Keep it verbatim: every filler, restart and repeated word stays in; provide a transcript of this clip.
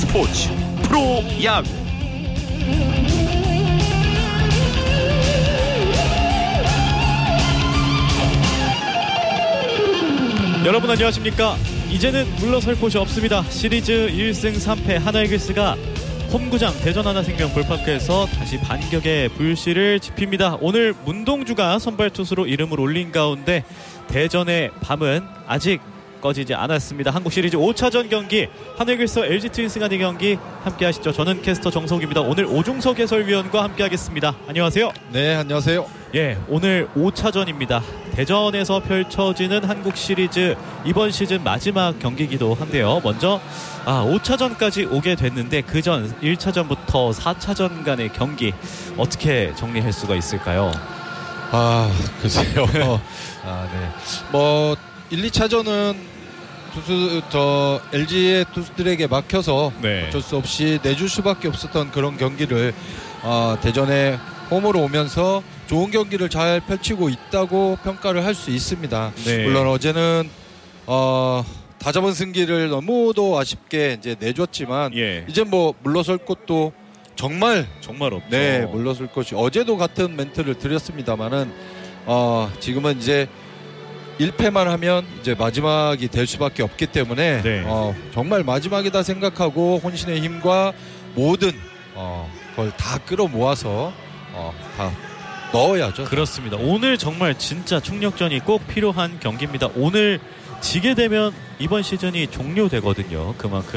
스포츠 프로야구 여러분 안녕하십니까. 이제는 물러설 곳이 없습니다. 시리즈 일 승 삼 패 하나이글스가 홈구장 대전 하나생명 볼파크에서 다시 반격의 불씨를 지핍니다. 오늘 문동주가 선발 투수로 이름을 올린 가운데 대전의 밤은 아직 꺼지지 않았습니다. 한국 시리즈 오 차전 경기 하나이글스와 엘지 트윈스 간의 경기 함께 하시죠. 저는 캐스터 정석입니다. 오늘 오중석 해설위원과 함께 하겠습니다. 안녕하세요. 네, 안녕하세요. 예, 오늘 오 차전입니다. 대전에서 펼쳐지는 한국 시리즈 이번 시즌 마지막 경기이기도 한데요. 먼저 아, 오 차전까지 오게 됐는데 그전 일 차전부터 사 차전 간의 경기 어떻게 정리할 수가 있을까요? 아, 글쎄요. 아, 네. 뭐 일, 이 차전은 투수 저 엘지의 투수들에게 막혀서 네. 어쩔 수 없이 내줄 수밖에 없었던 그런 경기를 어, 대전에 홈으로 오면서 좋은 경기를 잘 펼치고 있다고 평가를 할 수 있습니다. 네. 물론 어제는 어, 다잡은 승기를 너무도 아쉽게 이제 내줬지만 예. 이제 뭐 물러설 곳도 정말 정말 없죠. 네, 물러설 것이 어제도 같은 멘트를 드렸습니다만은 어, 지금은 이제 일 패만 하면 이제 마지막이 될 수밖에 없기 때문에 네. 어, 정말 마지막이다 생각하고 혼신의 힘과 모든 어, 걸 다 끌어모아서 어, 다 넣어야죠. 그렇습니다. 오늘 정말 진짜 총력전이 꼭 필요한 경기입니다. 오늘 지게 되면 이번 시즌이 종료되거든요. 그만큼